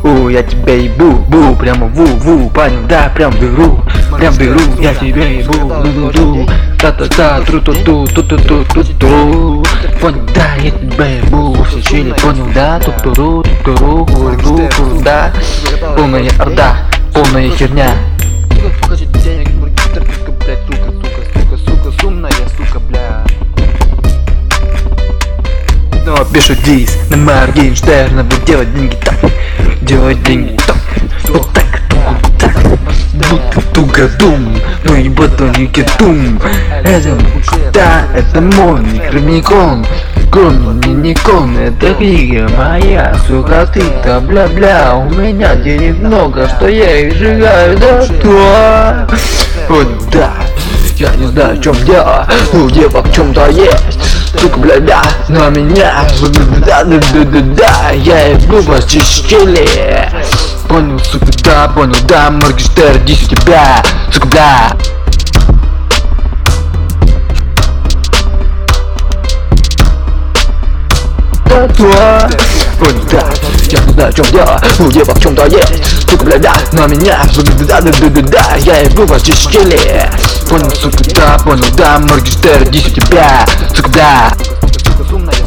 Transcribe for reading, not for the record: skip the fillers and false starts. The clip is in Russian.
я тебя ебу, прямо ву, понял, да, прям беру, я тебя ебу, та-та-та, тру-ту-ту, понял, да, я тебя ебу, все чили, понял, да, туп-туру, да, полная орда, полная херня. Хочет денег, сука, блядь, сука, сумная, сука, бля. Но пишу дис на Моргенштерна, буду делать деньги так, вот так, будто тугодум, мои батоники тум. Это да, это мой микромикон, Никон, это книга моя, сука, ты-то бля-бля, у меня денег много, что я их сжигаю, да что? Вот да, я не знаю, в чем дело, у девок в чем-то есть, сука, бля-бля, на меня, да, я ебу вас чистили. Понял, сука, да, Моргенштерн, иди у тебя, сука, бля. Понял, да, я не знаю, в чем дело, у девок в чем-то есть, сука, бля, на меня, да, я ебу вас чистили. Понял, сука, да, Моргенштерн, иди у тебя, сука, бля. Сука, сумная,